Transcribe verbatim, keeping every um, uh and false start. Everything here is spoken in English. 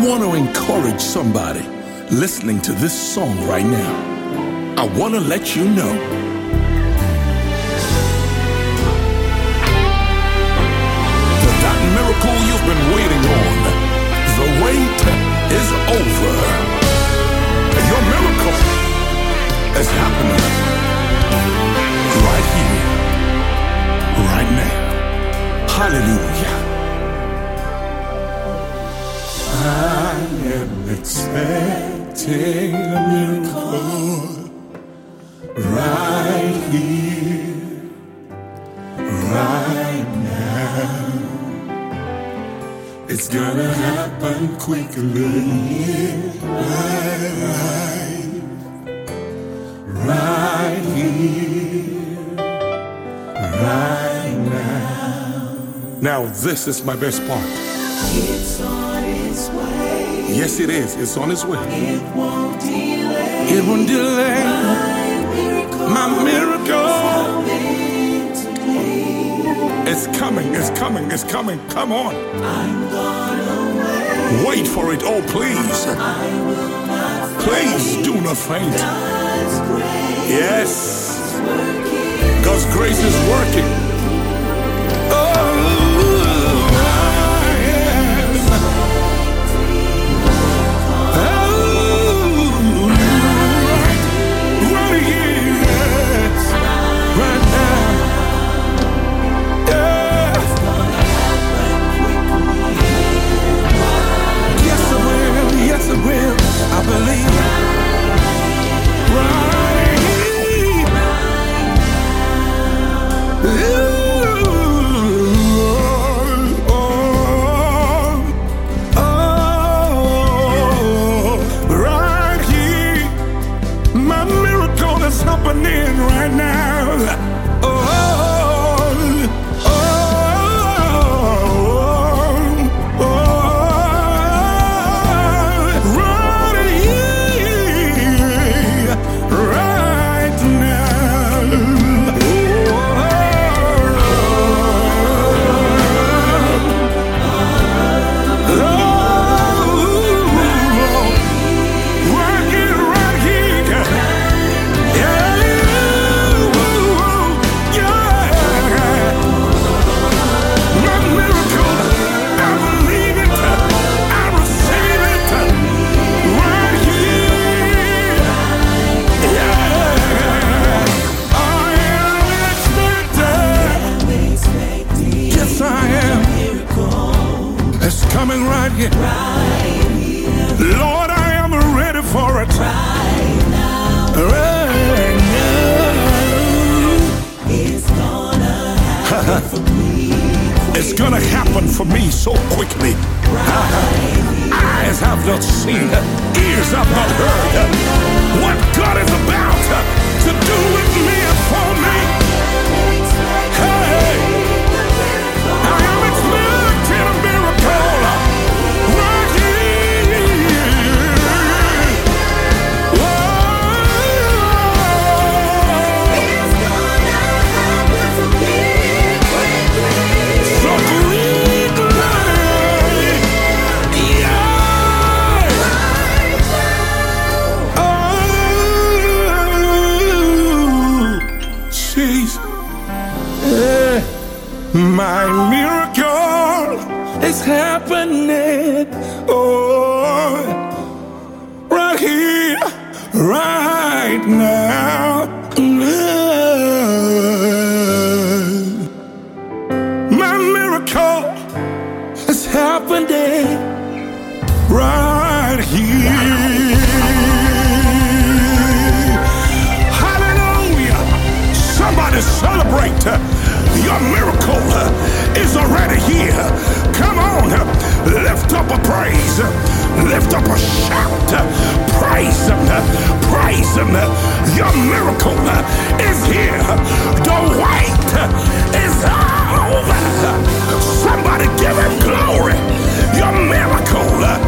want to encourage somebody listening to this song right now. I want to let you know that that miracle you've been waiting on, the wait is over. Your miracle is happening right here, right now. Hallelujah. I am expecting a miracle right here, right now. It's gonna happen quickly, right, right here, right now. Now this is my best part. It's on its way. Yes, it is. It's on its way. It won't delay. It won't delay. My miracle. My miracle. It's coming to claim. It's coming. It's coming. It's coming. Come on. I'm gonna wait. Wait for it. Oh, please. I will not faint. Please do not faint. God's grace Yes. is working. God's grace is working. Oh, I believe right oh, oh, oh, right here. My miracle is happening right now. Oh, oh, oh, oh. Coming right here. Right here. Lord, I am ready for it. Right now. Right now. It's gonna happen for me. It's gonna happen for me so quickly. Right. Eyes have not seen, ears have not heard what God is about to do with me and for me. Hey, I am expecting a miracle. My miracle is happening, oh, right here, right now. My miracle is happening right here. Hallelujah! Somebody celebrate. Your miracle is already here. Come on, lift up a praise, lift up a shout, praise him, praise him. Your miracle is here. The wait is over. Somebody give him glory. Your miracle